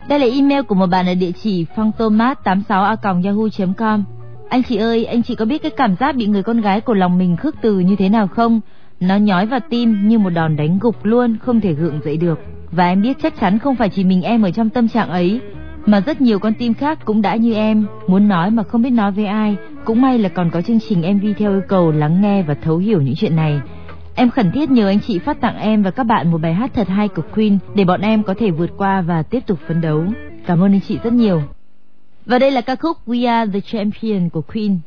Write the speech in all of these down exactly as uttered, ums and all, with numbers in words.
Đây là email của một bạn ở địa chỉ phongtomat tám sáu a còng yahoo chấm com. Anh chị ơi, anh chị có biết cái cảm giác bị người con gái của lòng mình khước từ như thế nào không? Nó nhói vào tim như một đòn đánh gục luôn, không thể gượng dậy được. Và em biết chắc chắn không phải chỉ mình em ở trong tâm trạng ấy, mà rất nhiều con tim khác cũng đã như em, muốn nói mà không biết nói với ai. Cũng may là còn có chương trình em vê theo yêu cầu lắng nghe và thấu hiểu những chuyện này. Em khẩn thiết nhờ anh chị phát tặng em và các bạn một bài hát thật hay của Queen để bọn em có thể vượt qua và tiếp tục phấn đấu. Cảm ơn anh chị rất nhiều. Và đây là ca khúc We Are The Champion của Queen.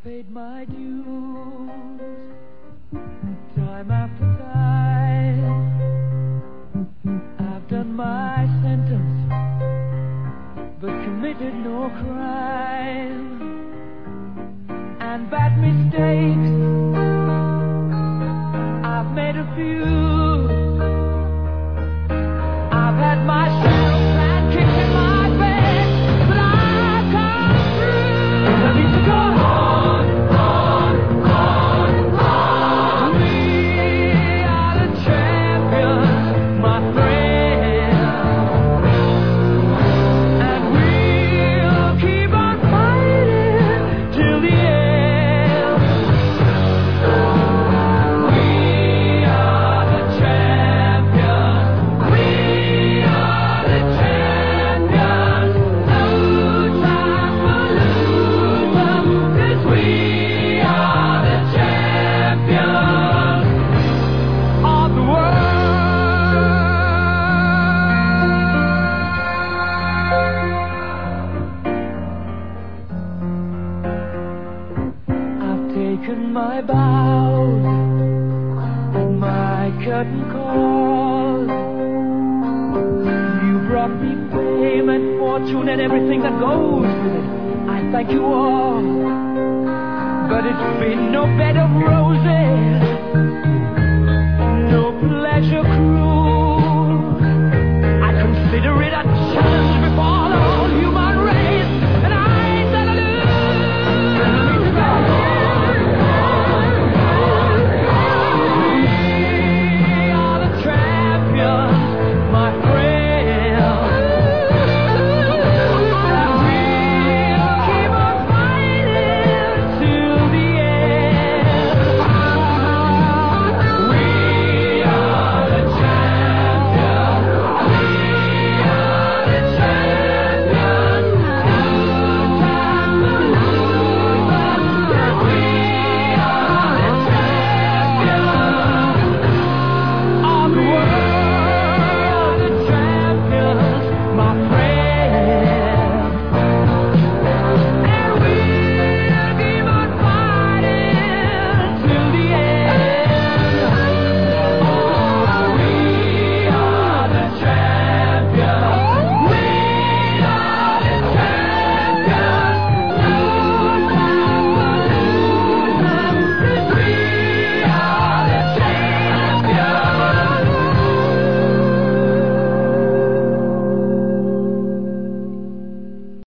I've made a few. I've had my share of bad kicks in my bed, but I've come through. I need to go on, on, on, on. We are the champions, my friend, and we'll keep on fighting till the end. My bows and my curtain calls. You brought me fame and fortune and everything that goes with it. I thank you all, but it's been no bed of roses.